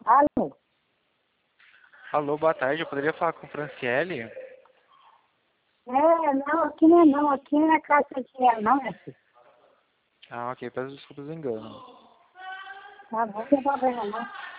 Alô? Alô, boa tarde. Eu poderia falar com o Franciele? Não, aqui não é não. Aqui não é casa de dinheiro não, meu filho. Ah, ok. Peço desculpas do engano. Tá bom, não tem problema não.